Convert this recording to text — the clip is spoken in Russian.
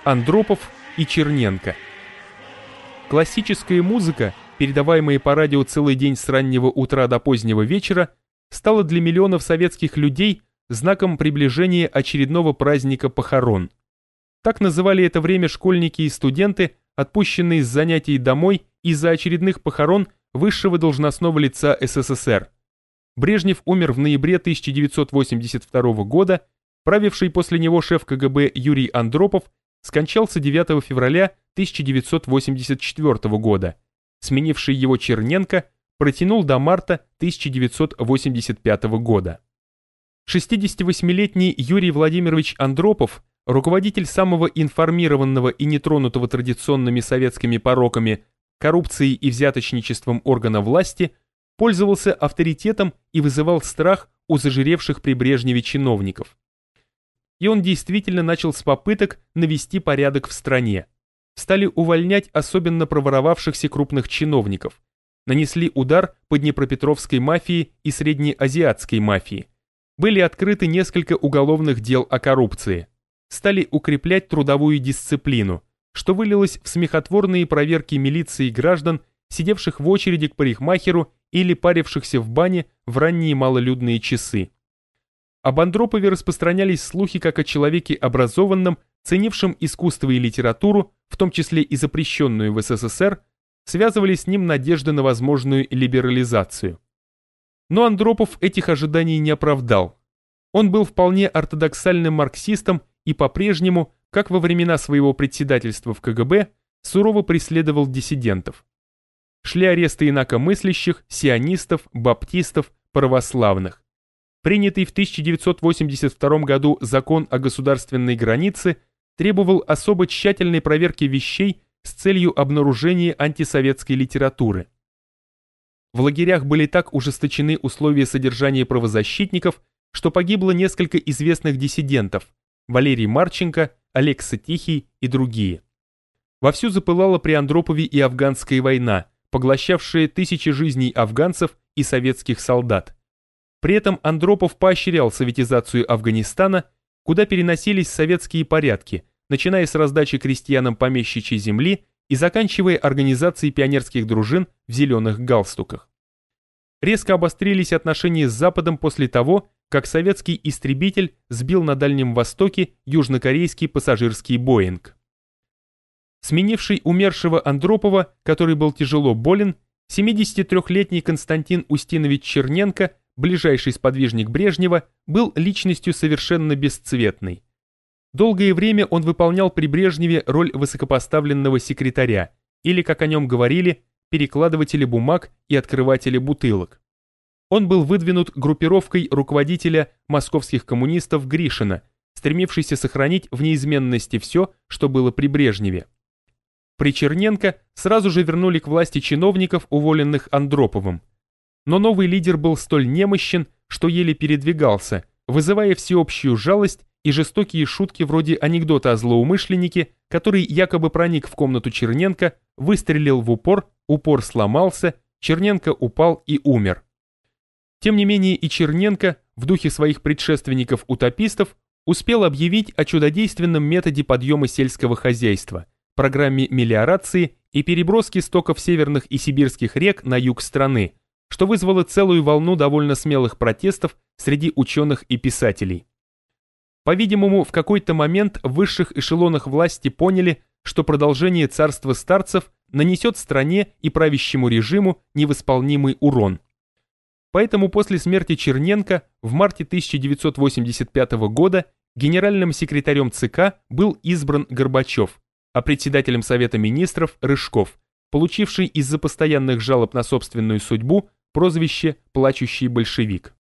Андропов и Черненко. Классическая музыка, передаваемая по радио целый день с раннего утра до позднего вечера, стала для миллионов советских людей знаком приближения очередного праздника похорон. Так называли это время школьники и студенты, отпущенные с занятий домой из-за очередных похорон высшего должностного лица СССР. Брежнев умер в ноябре 1982 года, правивший после него шеф КГБ Юрий Андропов скончался 9 февраля 1984 года. Сменивший его Черненко протянул до марта 1985 года. 68-летний Юрий Владимирович Андропов, руководитель самого информированного и нетронутого традиционными советскими пороками, коррупцией и взяточничеством органа власти, пользовался авторитетом и вызывал страх у зажиревших при Брежневе чиновников. И он действительно начал с попыток навести порядок в стране. Стали увольнять особенно проворовавшихся крупных чиновников. Нанесли удар по Днепропетровской мафии и среднеазиатской мафии. Были открыты несколько уголовных дел о коррупции. Стали укреплять трудовую дисциплину, что вылилось в смехотворные проверки милиции граждан, сидевших в очереди к парикмахеру или парившихся в бане в ранние малолюдные часы. Об Андропове распространялись слухи как о человеке образованном, ценившем искусство и литературу, в том числе и запрещенную в СССР, связывали с ним надежды на возможную либерализацию. Но Андропов этих ожиданий не оправдал. Он был вполне ортодоксальным марксистом и по-прежнему, как во времена своего председательства в КГБ, сурово преследовал диссидентов. Шли аресты инакомыслящих, сионистов, баптистов, православных. Принятый в 1982 году закон о государственной границе требовал особо тщательной проверки вещей с целью обнаружения антисоветской литературы. В лагерях были так ужесточены условия содержания правозащитников, что погибло несколько известных диссидентов – Валерий Марченко, Олег Сатихий и другие. Вовсю запылала при Андропове и афганская война, поглощавшая тысячи жизней афганцев и советских солдат. При этом Андропов поощрял советизацию Афганистана, куда переносились советские порядки, начиная с раздачи крестьянам помещичьей земли и заканчивая организацией пионерских дружин в зеленых галстуках. Резко обострились отношения с Западом после того, как советский истребитель сбил на Дальнем Востоке южнокорейский пассажирский Боинг. Сменивший умершего Андропова, который был тяжело болен, 73-летний Константин Устинович Черненко, ближайший сподвижник Брежнева, был личностью совершенно бесцветной. Долгое время он выполнял при Брежневе роль высокопоставленного секретаря, или, как о нем говорили, перекладывателя бумаг и открывателя бутылок. Он был выдвинут группировкой руководителя московских коммунистов Гришина, стремившийся сохранить в неизменности все, что было при Брежневе. При Черненко сразу же вернули к власти чиновников, уволенных Андроповым. Но новый лидер был столь немощен, что еле передвигался, вызывая всеобщую жалость и жестокие шутки вроде анекдота о злоумышленнике, который якобы проник в комнату Черненко, выстрелил в упор, упор сломался, Черненко упал и умер. Тем не менее и Черненко, в духе своих предшественников-утопистов, успел объявить о чудодейственном методе подъема сельского хозяйства, программе мелиорации и переброски стоков северных и сибирских рек на юг страны, что вызвало целую волну довольно смелых протестов среди ученых и писателей. По-видимому, в какой-то момент в высших эшелонах власти поняли, что продолжение царства старцев нанесет стране и правящему режиму невосполнимый урон. Поэтому после смерти Черненко в марте 1985 года генеральным секретарем ЦК был избран Горбачев, а председателем Совета министров Рыжков, получивший из-за постоянных жалоб на собственную судьбу прозвище «плачущий большевик».